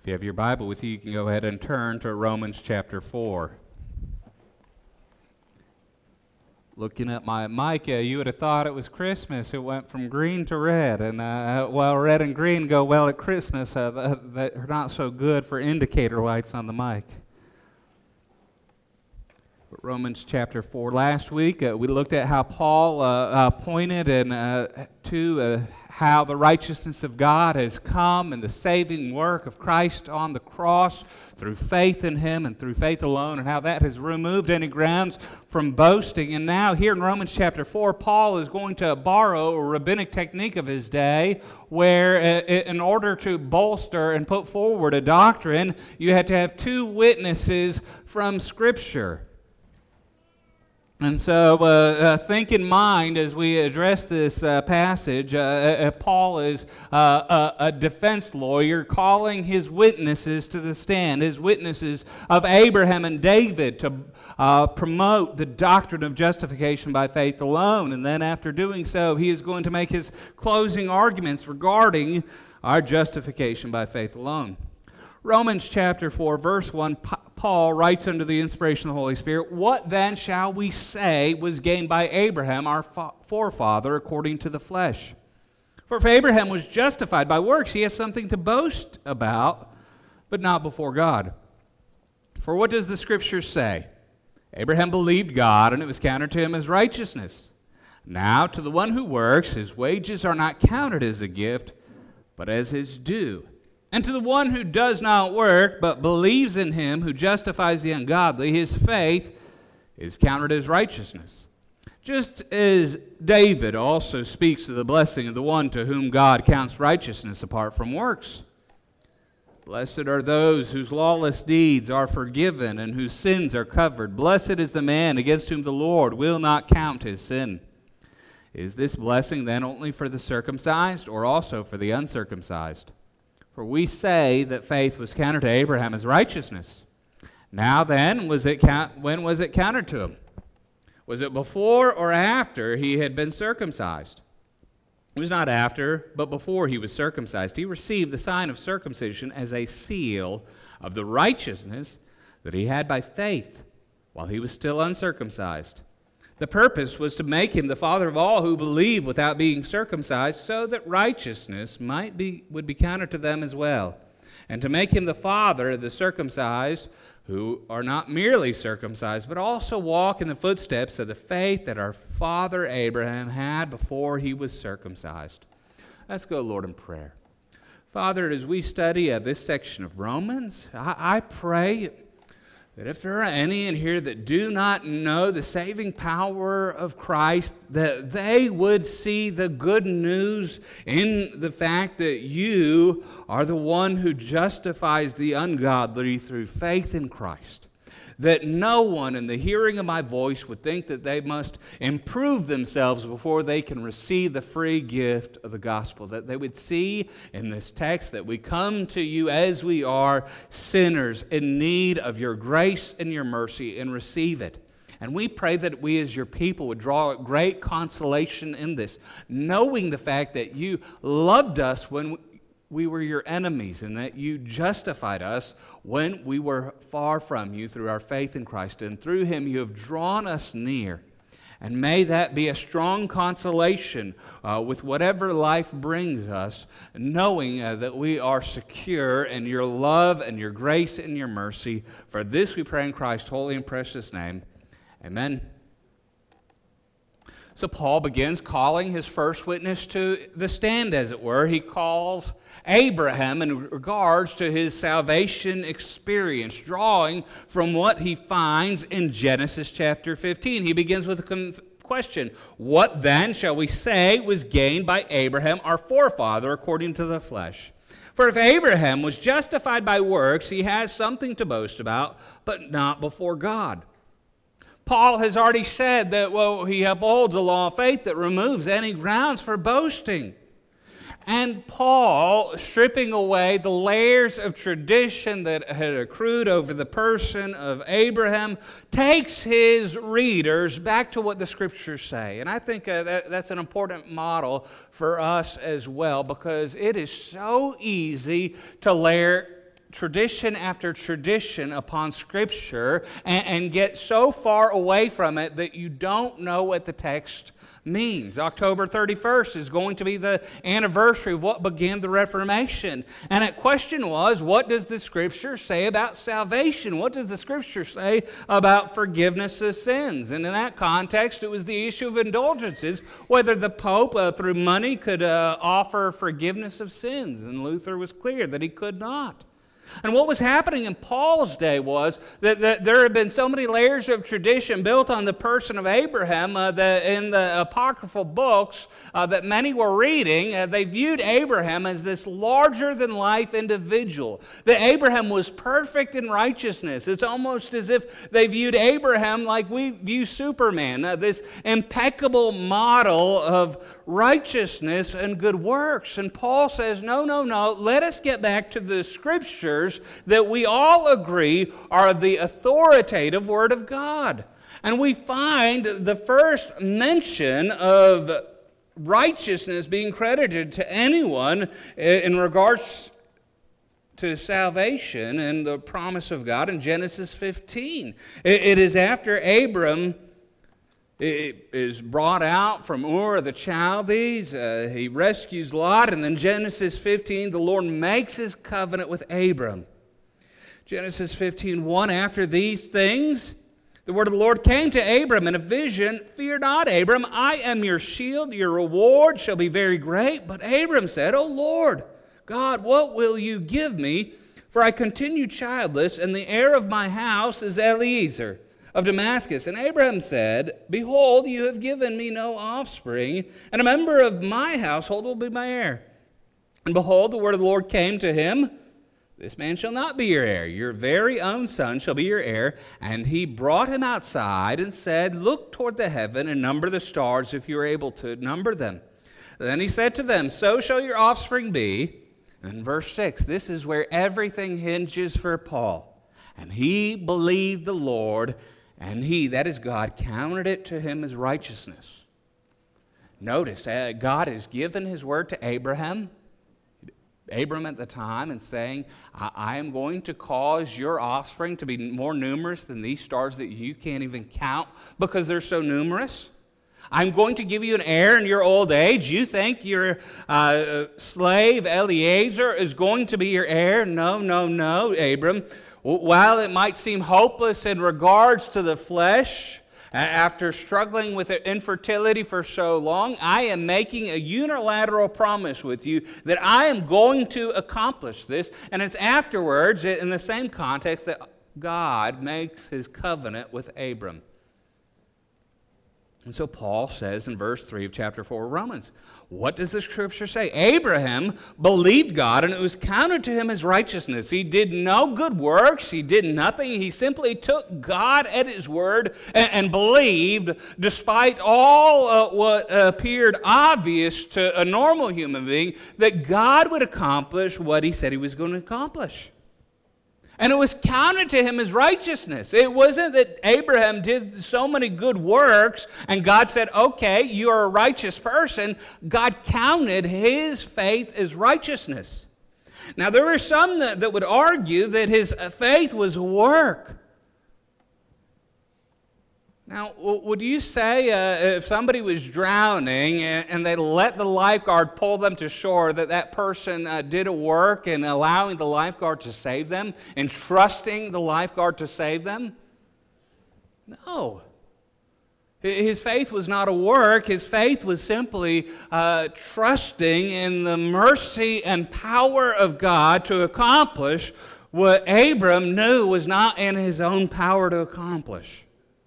If you have your Bible with you, you can go ahead and turn to Romans chapter 4. Looking at my mic, you would have thought it was Christmas. It went from green to red, and red and green go well at Christmas. They're not so good for indicator lights on the mic. But Romans chapter 4. Last week, we looked at how Paul pointed to how the righteousness of God has come and the saving work of Christ on the cross through faith in Him and through faith alone, and how that has removed any grounds from boasting. And now here in Romans chapter 4, Paul is going to borrow a rabbinic technique of his day where in order to bolster and put forward a doctrine, you had to have two witnesses from Scripture. And so think in mind as we address this passage, Paul is a defense lawyer calling his witnesses to the stand, his witnesses of Abraham and David to promote the doctrine of justification by faith alone. And then after doing so, he is going to make his closing arguments regarding our justification by faith alone. Romans chapter 4, verse 1, Paul writes under the inspiration of the Holy Spirit, "What then shall we say was gained by Abraham, our forefather, according to the flesh? For if Abraham was justified by works, he has something to boast about, but not before God. For what does the Scripture say? Abraham believed God, and it was counted to him as righteousness. Now to the one who works, his wages are not counted as a gift, but as his due. And to the one who does not work, but believes in him who justifies the ungodly, his faith is counted as righteousness. Just as David also speaks of the blessing of the one to whom God counts righteousness apart from works. Blessed are those whose lawless deeds are forgiven and whose sins are covered. Blessed is the man against whom the Lord will not count his sin. Is this blessing then only for the circumcised or also for the uncircumcised? For we say that faith was counted to Abraham as righteousness. Now then, when was it counted to him? Was it before or after he had been circumcised? It was not after, but before he was circumcised. He received the sign of circumcision as a seal of the righteousness that he had by faith while he was still uncircumcised. The purpose was to make him the father of all who believe without being circumcised, so that righteousness would be counted to them as well, and to make him the father of the circumcised who are not merely circumcised, but also walk in the footsteps of the faith that our father Abraham had before he was circumcised. Let's go, Lord, in prayer. Father, as we study this section of Romans, I pray that if there are any in here that do not know the saving power of Christ, that they would see the good news in the fact that you are the one who justifies the ungodly through faith in Christ. That no one in the hearing of my voice would think that they must improve themselves before they can receive the free gift of the gospel. That they would see in this text that we come to you as we are sinners in need of your grace and your mercy and receive it. And we pray that we as your people would draw great consolation in this, knowing the fact that you loved us when we were your enemies, and that you justified us when we were far from you through our faith in Christ. And through him you have drawn us near. And may that be a strong consolation with whatever life brings us, knowing that we are secure in your love and your grace and your mercy. For this we pray in Christ's holy and precious name. Amen. So Paul begins calling his first witness to the stand, as it were. He calls Abraham in regards to his salvation experience, drawing from what he finds in Genesis chapter 15. He begins with a question. What then shall we say was gained by Abraham, our forefather, according to the flesh? For if Abraham was justified by works, he has something to boast about, but not before God. Paul has already said that, he upholds a law of faith that removes any grounds for boasting. And Paul, stripping away the layers of tradition that had accrued over the person of Abraham, takes his readers back to what the Scriptures say. And I think that's an important model for us as well, because it is so easy to layer tradition after tradition upon Scripture and get so far away from it that you don't know what the text means. October 31st is going to be the anniversary of what began the Reformation. And the question was, what does the Scripture say about salvation? What does the Scripture say about forgiveness of sins? And in that context, it was the issue of indulgences, whether the Pope, through money, could offer forgiveness of sins. And Luther was clear that he could not. And what was happening in Paul's day was that there had been so many layers of tradition built on the person of Abraham that in the apocryphal books that many were reading, they viewed Abraham as this larger-than-life individual. That Abraham was perfect in righteousness. It's almost as if they viewed Abraham like we view Superman, this impeccable model of righteousness and good works. And Paul says, no, let us get back to the Scriptures that we all agree are the authoritative Word of God. And we find the first mention of righteousness being credited to anyone in regards to salvation and the promise of God in Genesis 15. It is after Abram is brought out from Ur of the Chaldees. He rescues Lot, and then Genesis 15, the Lord makes his covenant with Abram. Genesis 15:1, after these things, the word of the Lord came to Abram in a vision. Fear not, Abram, I am your shield. Your reward shall be very great. But Abram said, O Lord, God, what will you give me? For I continue childless, and the heir of my house is Eliezer of Damascus. And Abraham said, Behold, you have given me no offspring, and a member of my household will be my heir. And behold, the word of the Lord came to him, This man shall not be your heir. Your very own son shall be your heir. And he brought him outside and said, Look toward the heaven and number the stars if you are able to number them. Then he said to them, So shall your offspring be. And verse 6, this is where everything hinges for Paul. And he believed the Lord, and he, that is God, counted it to him as righteousness. Notice, God has given his word to Abram at the time, and saying, I am going to cause your offspring to be more numerous than these stars that you can't even count because they're so numerous. I'm going to give you an heir in your old age. You think your slave Eliezer is going to be your heir? No, Abram. While it might seem hopeless in regards to the flesh, after struggling with infertility for so long, I am making a unilateral promise with you that I am going to accomplish this. And it's afterwards, in the same context, that God makes his covenant with Abram. And so Paul says in verse 3 of chapter 4 of Romans, what does the Scripture say? Abraham believed God, and it was counted to him as righteousness. He did no good works. He did nothing. He simply took God at his word and believed, despite all what appeared obvious to a normal human being, that God would accomplish what he said he was going to accomplish. And it was counted to him as righteousness. It wasn't that Abraham did so many good works and God said, okay, you are a righteous person. God counted his faith as righteousness. Now, there are some that would argue that his faith was work. Now, would you say if somebody was drowning and they let the lifeguard pull them to shore, that person did a work in allowing the lifeguard to save them and trusting the lifeguard to save them? No. His faith was not a work. His faith was simply trusting in the mercy and power of God to accomplish what Abram knew was not in his own power to accomplish.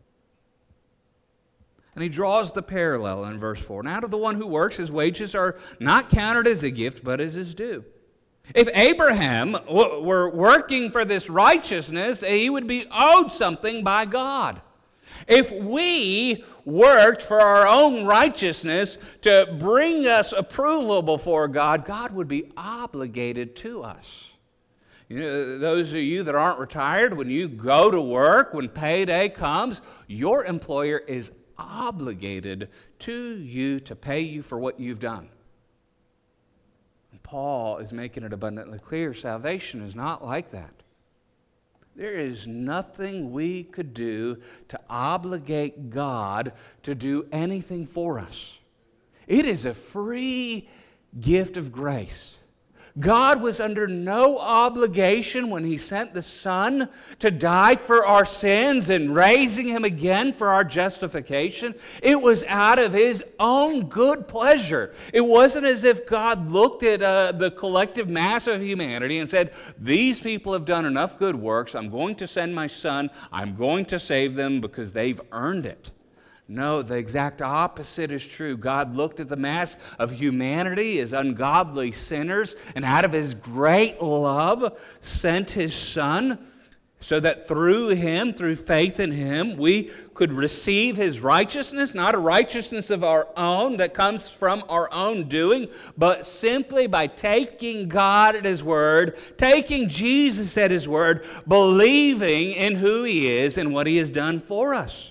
And he draws the parallel in verse 4. Now to the one who works, his wages are not counted as a gift, but as his due. If Abraham were working for this righteousness, he would be owed something by God. If we worked for our own righteousness to bring us approval before God, God would be obligated to us. You know, those of you that aren't retired, when you go to work, when payday comes, your employer is obligated to you to pay you for what you've done. Paul is making it abundantly clear, salvation is not like that. There is nothing we could do to obligate God to do anything for us. It is a free gift of grace. God was under no obligation when He sent the Son to die for our sins and raising Him again for our justification. It was out of His own good pleasure. It wasn't as if God looked at the collective mass of humanity and said, these people have done enough good works. I'm going to send my Son. I'm going to save them because they've earned it. No, the exact opposite is true. God looked at the mass of humanity as ungodly sinners, and out of His great love sent His Son so that through Him, through faith in Him, we could receive His righteousness, not a righteousness of our own that comes from our own doing, but simply by taking God at His word, taking Jesus at His word, believing in who He is and what He has done for us.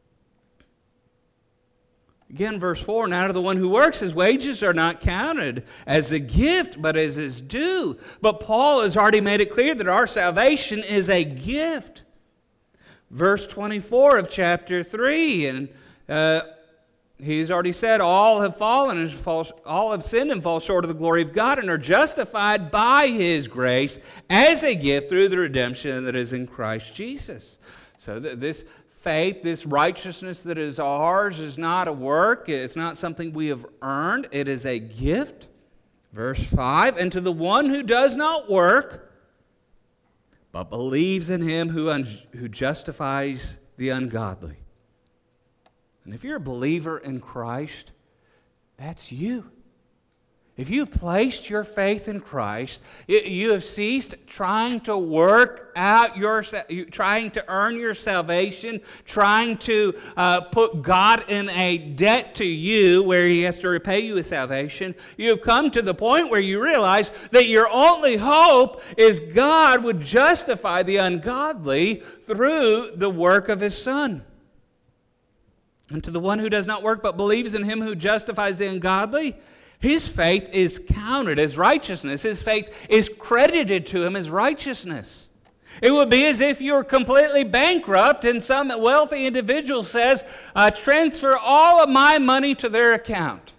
Again, verse 4, now to the one who works, his wages are not counted as a gift, but as his due. But Paul has already made it clear that our salvation is a gift. Verse 24 of chapter 3, and he's already said, all have fallen, and all have sinned and fall short of the glory of God, and are justified by His grace as a gift through the redemption that is in Christ Jesus. So this faith, this righteousness that is ours, is not a work. It's not something we have earned. It is a gift. Verse 5, and to the one who does not work, but believes in Him who justifies the ungodly. And if you're a believer in Christ, that's you. If you've placed your faith in Christ, you have ceased trying to work out trying to earn your salvation, trying to put God in a debt to you where He has to repay you with salvation. You have come to the point where you realize that your only hope is God would justify the ungodly through the work of His Son. And to the one who does not work but believes in Him who justifies the ungodly, his faith is counted as righteousness. His faith is credited to him as righteousness. It would be as if you were completely bankrupt and some wealthy individual says, transfer all of my money to their account.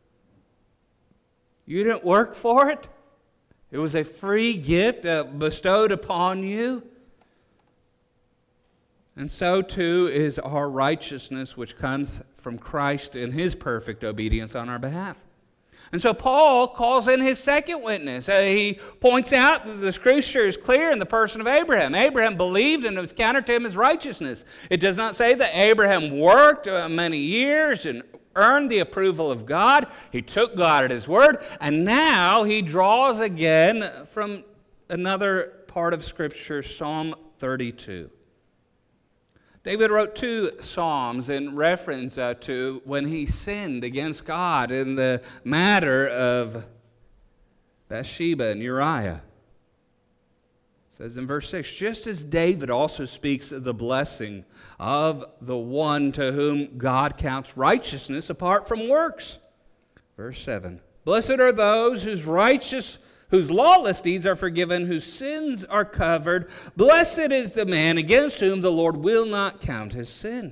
You didn't work for it. It was a free gift bestowed upon you. And so too is our righteousness, which comes from Christ in His perfect obedience on our behalf. And so Paul calls in his second witness. He points out that the Scripture is clear in the person of Abraham. Abraham believed and it was counted to him as righteousness. It does not say that Abraham worked many years and earned the approval of God. He took God at His word, and now he draws again from another part of Scripture, Psalm 32. David wrote 2 psalms in reference to when he sinned against God in the matter of Bathsheba and Uriah. It says in verse 6, just as David also speaks of the blessing of the one to whom God counts righteousness apart from works. Verse 7, blessed are those whose lawless deeds are forgiven, whose sins are covered. Blessed is the man against whom the Lord will not count his sin.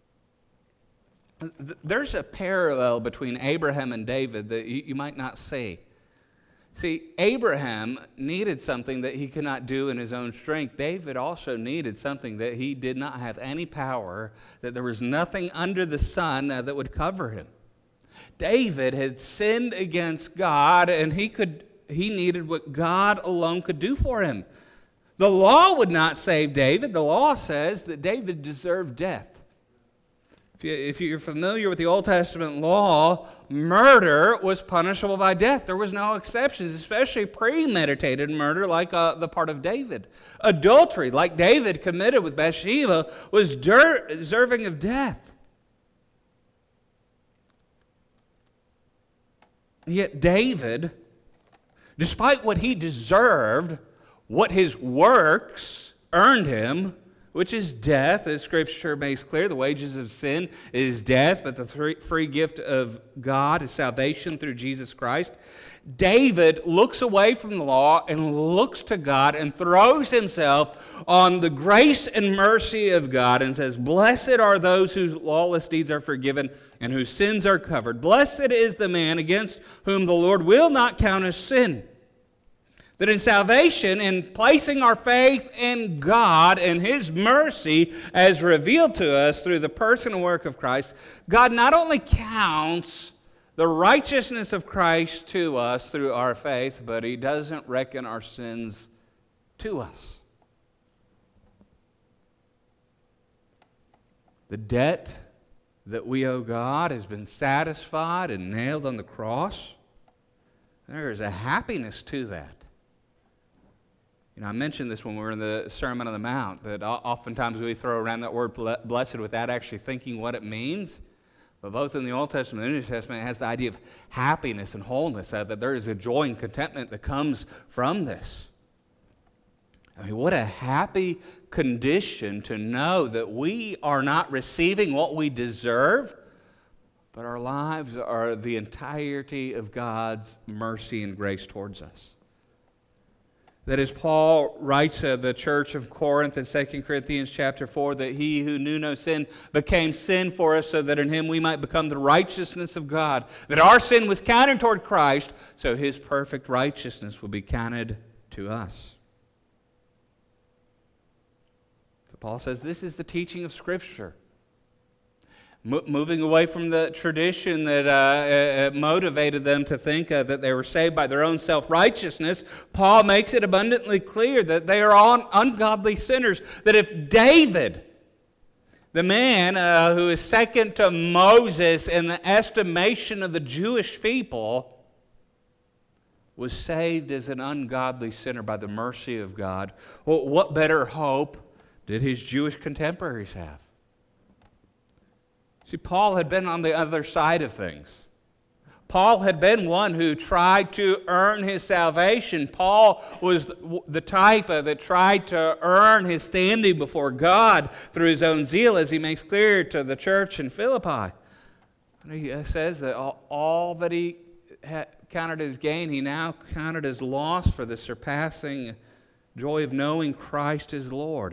There's a parallel between Abraham and David that you might not see. See, Abraham needed something that he could not do in his own strength. David also needed something that he did not have any power, that there was nothing under the sun that would cover him. David had sinned against God, and he needed what God alone could do for him. The law would not save David. The law says that David deserved death. If you're familiar with the Old Testament law, murder was punishable by death. There was no exceptions, especially premeditated murder like the part of David. Adultery, like David committed with Bathsheba, was deserving of death. Yet David, despite what he deserved, what his works earned him, which is death, as Scripture makes clear. The wages of sin is death, but the free gift of God is salvation through Jesus Christ. David looks away from the law and looks to God and throws himself on the grace and mercy of God and says, "Blessed are those whose lawless deeds are forgiven and whose sins are covered. Blessed is the man against whom the Lord will not count as sin." That in salvation, in placing our faith in God and His mercy as revealed to us through the person and work of Christ, God not only counts the righteousness of Christ to us through our faith, but He doesn't reckon our sins to us. The debt that we owe God has been satisfied and nailed on the cross. There is a happiness to that. I mentioned this when we were in the Sermon on the Mount, that oftentimes we throw around that word blessed without actually thinking what it means. But both in the Old Testament and the New Testament, it has the idea of happiness and wholeness, that there is a joy and contentment that comes from this. I mean, what a happy condition to know that we are not receiving what we deserve, but our lives are the entirety of God's mercy and grace towards us. That as Paul writes of the church of Corinth in 2 Corinthians chapter 4, that He who knew no sin became sin for us so that in Him we might become the righteousness of God. That our sin was counted toward Christ, so His perfect righteousness will be counted to us. So Paul says this is the teaching of Scripture. Moving away from the tradition that motivated them to think that they were saved by their own self-righteousness, Paul makes it abundantly clear that they are all ungodly sinners. That if David, the man who is second to Moses in the estimation of the Jewish people, was saved as an ungodly sinner by the mercy of God, well, what better hope did his Jewish contemporaries have? See, Paul had been on the other side of things. Paul had been one who tried to earn his salvation. Paul was the type that tried to earn his standing before God through his own zeal, as he makes clear to the church in Philippi. He says that all that he counted as gain, he now counted as loss for the surpassing joy of knowing Christ as Lord.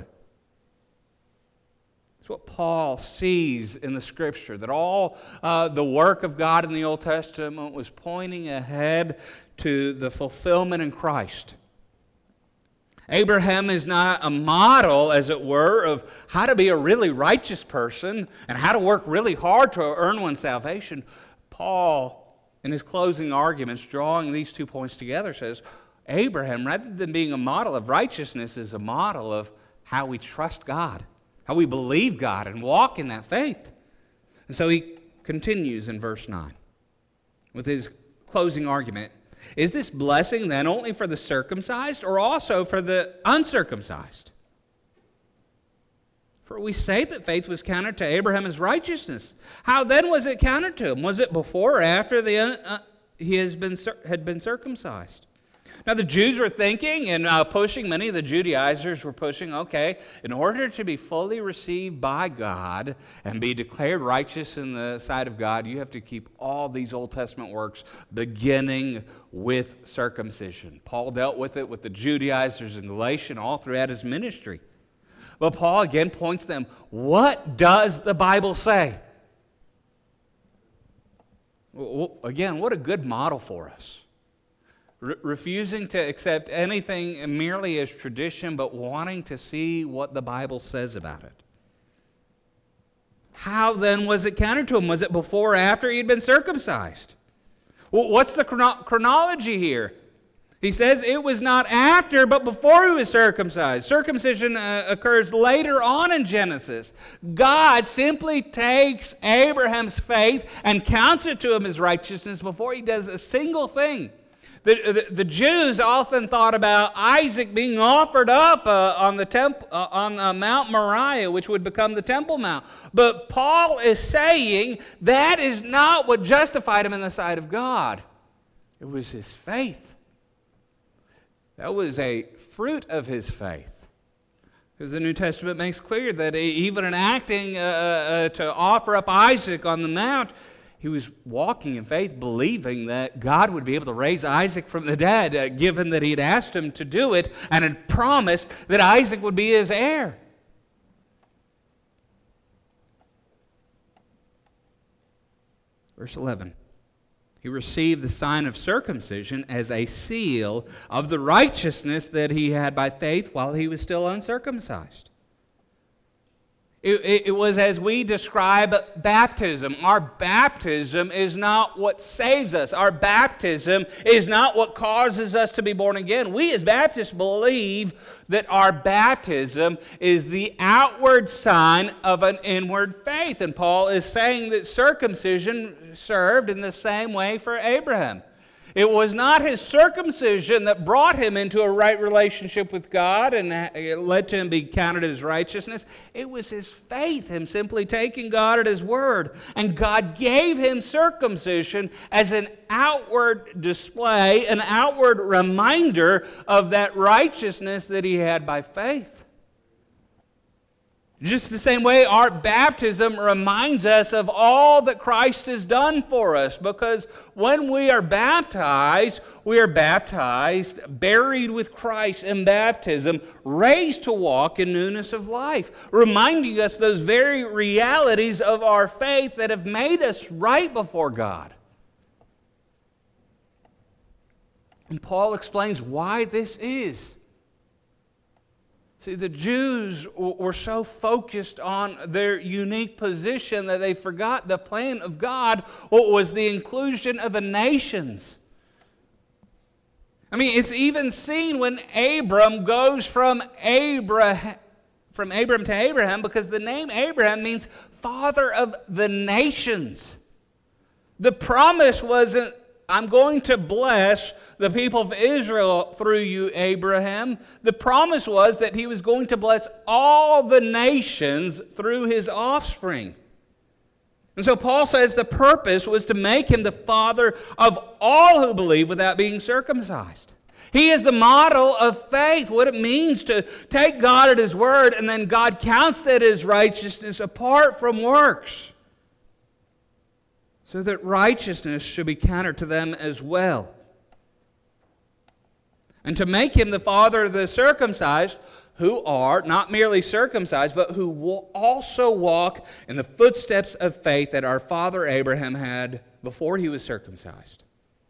What Paul sees in the Scripture, that all the work of God in the Old Testament was pointing ahead to the fulfillment in Christ. Abraham is not a model, as it were, of how to be a really righteous person and how to work really hard to earn one's salvation. Paul, in his closing arguments, drawing these 2 points together, says Abraham, rather than being a model of righteousness, is a model of how we trust God, how we believe God and walk in that faith. And so he continues in verse 9 with his closing argument. Is this blessing then only for the circumcised or also for the uncircumcised? For we say that faith was counted to Abraham as righteousness. How then was it counted to him? Was it before or after he had been circumcised? Now the Jews were thinking and pushing, many of the Judaizers were pushing, okay, in order to be fully received by God and be declared righteous in the sight of God, you have to keep all these Old Testament works beginning with circumcision. Paul dealt with it with the Judaizers in Galatia all throughout his ministry. But Paul again points them, what does the Bible say? Well, again, what a good model for us. Refusing to accept anything merely as tradition, but wanting to see what the Bible says about it. How then was it counted to him? Was it before or after he had been circumcised? Well, what's the chronology here? He says it was not after, but before he was circumcised. Circumcision occurs later on in Genesis. God simply takes Abraham's faith and counts it to him as righteousness before he does a single thing. The Jews often thought about Isaac being offered up on Mount Moriah, which would become the Temple Mount. But Paul is saying that is not what justified him in the sight of God. It was his faith. That was a fruit of his faith. Because the New Testament makes clear that even in acting to offer up Isaac on the mount, he was walking in faith, believing that God would be able to raise Isaac from the dead, given that he had asked him to do it and had promised that Isaac would be his heir. Verse 11. He received the sign of circumcision as a seal of the righteousness that he had by faith while he was still uncircumcised. It was as we describe baptism. Our baptism is not what saves us. Our baptism is not what causes us to be born again. We as Baptists believe that our baptism is the outward sign of an inward faith. And Paul is saying that circumcision served in the same way for Abraham. It was not his circumcision that brought him into a right relationship with God and it led to him being counted as righteousness. It was his faith, him simply taking God at his word. And God gave him circumcision as an outward display, an outward reminder of that righteousness that he had by faith. Just the same way our baptism reminds us of all that Christ has done for us, because when we are baptized, buried with Christ in baptism, raised to walk in newness of life, reminding us those very realities of our faith that have made us right before God. And Paul explains why this is. See, the Jews were so focused on their unique position that they forgot the plan of God, what was the inclusion of the nations. I mean, it's even seen when Abram goes from Abram to Abraham, because the name Abraham means father of the nations. The promise wasn't, I'm going to bless the people of Israel through you, Abraham. The promise was that he was going to bless all the nations through his offspring. And so Paul says the purpose was to make him the father of all who believe without being circumcised. He is the model of faith, what it means to take God at his word, and then God counts that as righteousness apart from works, so that righteousness should be counted to them as well. And to make him the father of the circumcised, who are not merely circumcised, but who will also walk in the footsteps of faith that our father Abraham had before he was circumcised.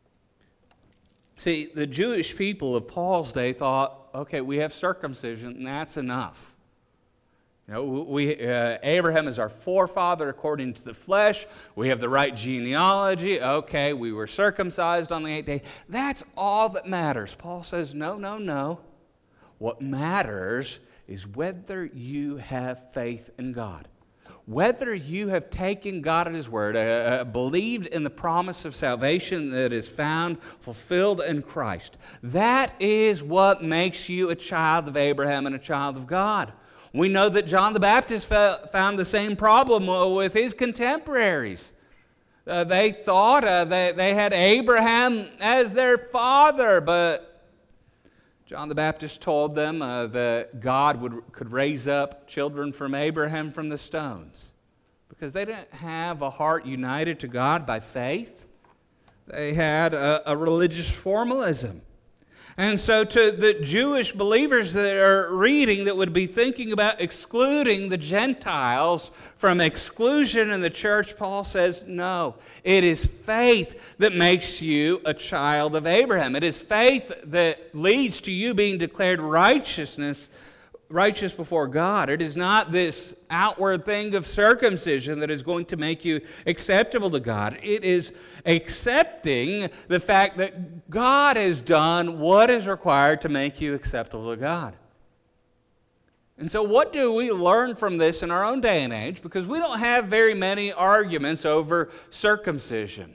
See, the Jewish people of Paul's day thought, okay, we have circumcision, and that's enough. You know, Abraham is our forefather according to the flesh. We have the right genealogy. Okay, we were circumcised on the 8th day. That's all that matters. Paul says, no. What matters is whether you have faith in God. Whether you have taken God at his word, believed in the promise of salvation that is found, fulfilled in Christ. That is what makes you a child of Abraham and a child of God. We know that John the Baptist found the same problem with his contemporaries. They thought they had Abraham as their father, but John the Baptist told them that God could raise up children from Abraham from the stones, because they didn't have a heart united to God by faith. They had a religious formalism. And so to the Jewish believers that are reading, that would be thinking about excluding the Gentiles from exclusion in the church, Paul says, no, it is faith that makes you a child of Abraham. It is faith that leads to you being declared righteous before God. It is not this outward thing of circumcision that is going to make you acceptable to God. It is accepting the fact that God has done what is required to make you acceptable to God. And so what do we learn from this in our own day and age? Because we don't have very many arguments over circumcision.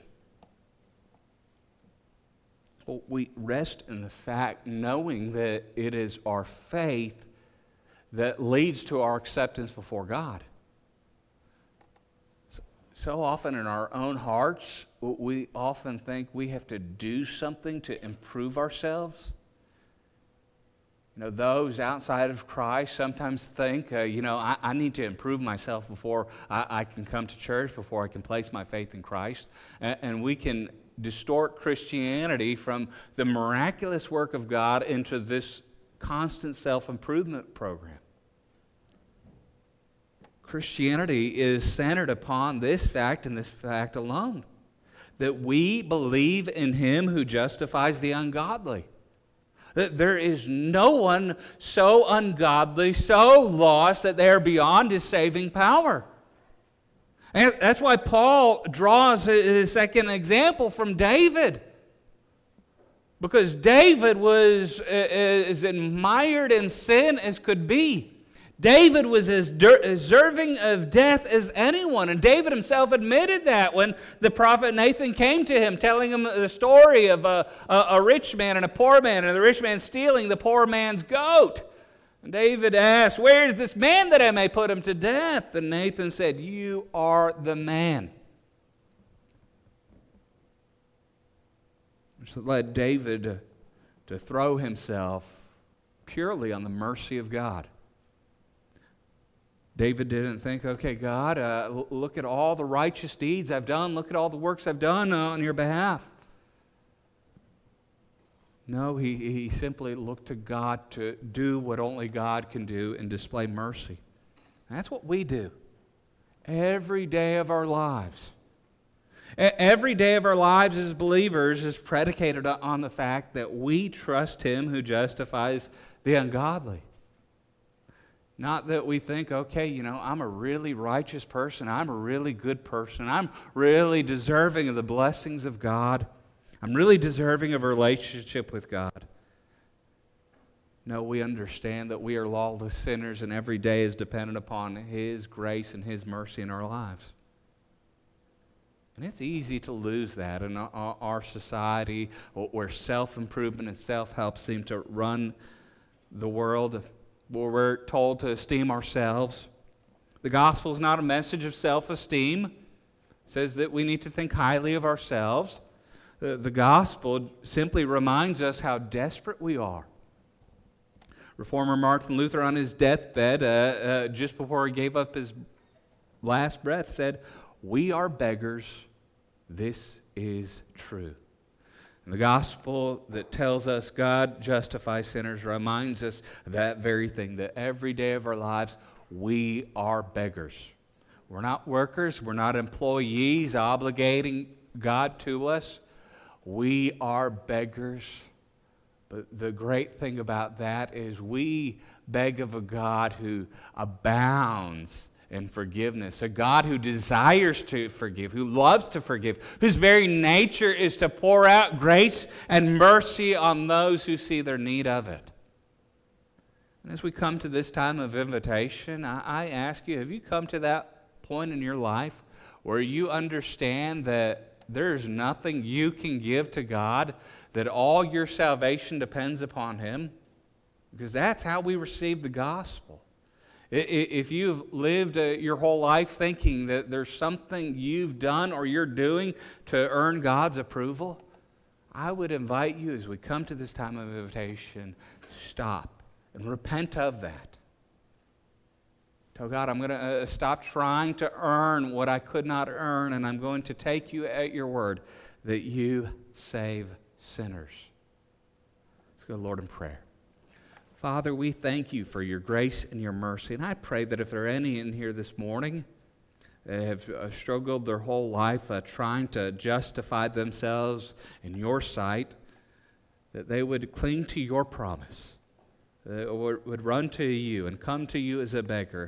Well, we rest in the fact, knowing that it is our faith that leads to our acceptance before God. So often in our own hearts, we often think we have to do something to improve ourselves. Those outside of Christ sometimes think, I need to improve myself before I can come to church, before I can place my faith in Christ. And we can distort Christianity from the miraculous work of God into this constant self-improvement program. Christianity is centered upon this fact and this fact alone, that we believe in Him who justifies the ungodly. That there is no one so ungodly, so lost, that they are beyond His saving power. And that's why Paul draws his second example from David. Because David was as admired in sin as could be. David was as deserving of death as anyone. And David himself admitted that when the prophet Nathan came to him, telling him the story of a rich man and a poor man, and the rich man stealing the poor man's goat. And David asked, "Where is this man that I may put him to death?" And Nathan said, "You are the man." Which led David to throw himself purely on the mercy of God. David didn't think, okay, God, look at all the righteous deeds I've done. Look at all the works I've done on your behalf. No, he simply looked to God to do what only God can do and display mercy. And that's what we do every day of our lives. Every day of our lives as believers is predicated on the fact that we trust Him who justifies the ungodly. Not that we think, okay, I'm a really righteous person. I'm a really good person. I'm really deserving of the blessings of God. I'm really deserving of a relationship with God. No, we understand that we are lawless sinners, and every day is dependent upon His grace and His mercy in our lives. And it's easy to lose that in our society where self-improvement and self-help seem to run the world, where we're told to esteem ourselves. The gospel is not a message of self-esteem. It says that we need to think highly of ourselves. The gospel simply reminds us how desperate we are. Reformer Martin Luther, on his deathbed, just before he gave up his last breath, said, "We are beggars. This is true." And the gospel that tells us God justifies sinners reminds us of that very thing, that every day of our lives we are beggars. We're not workers. We're not employees obligating God to us. We are beggars. But the great thing about that is we beg of a God who abounds in forgiveness, a God who desires to forgive, who loves to forgive, whose very nature is to pour out grace and mercy on those who see their need of it. And as we come to this time of invitation, I ask you, have you come to that point in your life where you understand that there's nothing you can give to God, that all your salvation depends upon Him? Because that's how we receive the gospel. If you've lived your whole life thinking that there's something you've done or you're doing to earn God's approval, I would invite you, as we come to this time of invitation, stop and repent of that. Tell God, I'm going to stop trying to earn what I could not earn, and I'm going to take you at your word that you save sinners. Let's go to the Lord in prayer. Father, we thank you for your grace and your mercy, and I pray that if there are any in here this morning that have struggled their whole life trying to justify themselves in your sight, that they would cling to your promise, that would run to you and come to you as a beggar,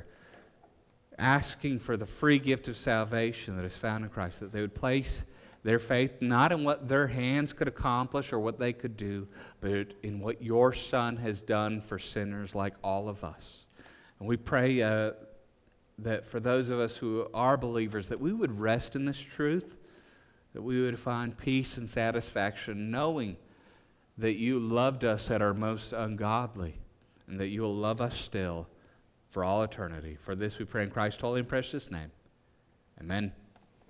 asking for the free gift of salvation that is found in Christ, that they would place their faith not in what their hands could accomplish or what they could do, but in what your Son has done for sinners like all of us. And we pray that for those of us who are believers, that we would rest in this truth, that we would find peace and satisfaction knowing that you loved us at our most ungodly, and that you will love us still for all eternity. For this we pray in Christ's holy and precious name. Amen.